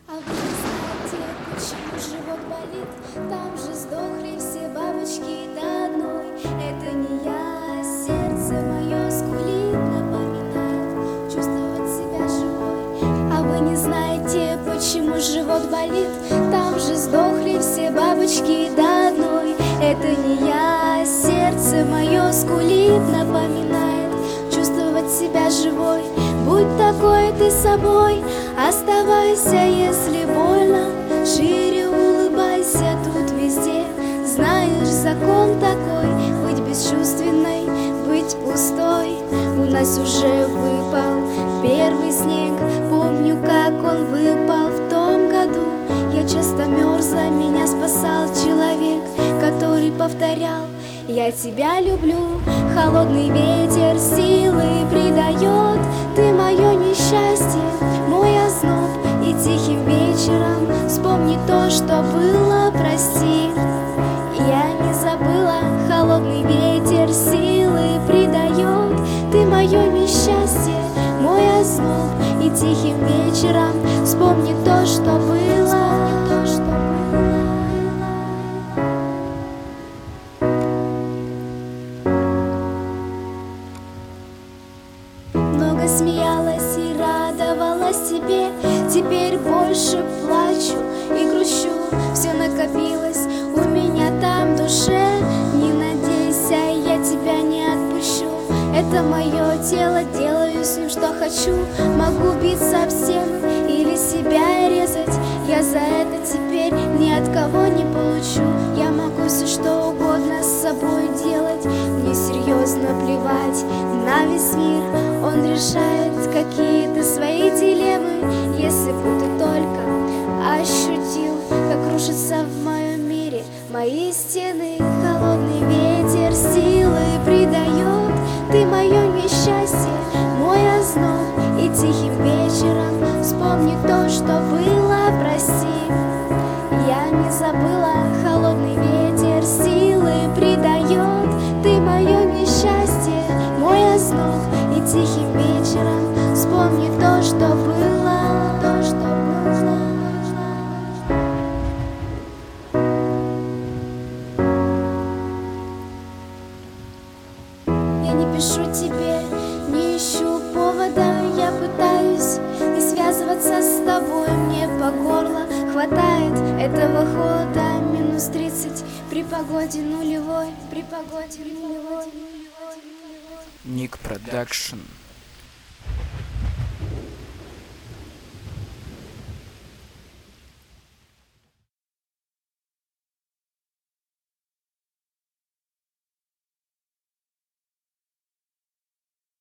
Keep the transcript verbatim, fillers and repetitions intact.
А вы не знаете, почему живот болит? Там же сдохли все бабочки до одной. Это не я, сердце мое скулит, напоминает чувствовать себя живой. А вы не знаете, почему живот болит? Там же сдохли все бабочки до одной. Это не я, сердце мое скулит, напоминает чувствовать себя живой. Будь такой ты собой, оставайся, если больно, шире улыбайся тут везде. Знаешь, закон такой, быть бесчувственной, быть пустой. У нас уже выпал первый снег, помню, как он выпал в том году. Я часто мерзла, меня спасал человек, который повторял: я тебя люблю. Холодный ветер силы придает, ты мое несчастье, мой озноб. И тихим вечером вспомни то, что было, прости. Я не забыла, холодный ветер силы придает, ты мое несчастье, мой озноб. И тихим вечером вспомни то, что было. Много смеялась и радовалась тебе, теперь больше плачу и грущу. Все накопилось у меня там в душе. Не надейся, я тебя не отпущу. Это мое тело, делаю с ним что хочу. Могу биться об стену или себя резать. Я за это теперь ни от кого не получу. Я могу все что угодно с собой делать. Мне серьезно плевать на весь мир. Он решает какие-то свои дилеммы. Если бы ты только ощутил, как рушится в моем мире мои стены. Холодный ветер силы придает, ты мое несчастье, мой озноб. И тихим вечером вспомни то, что было, прости. Я не забыла, холодный ветер силы придает, ты мое несчастье, мой озноб. И тихим вечером вспомни то, что было, то, что было. Я не пишу тебе, не ищу повода. Я пытаюсь не связываться с тобой. Мне по горло хватает этого хода. Минус тридцать при погоде нулевой, при погоде нулевой. Ник Продакшн.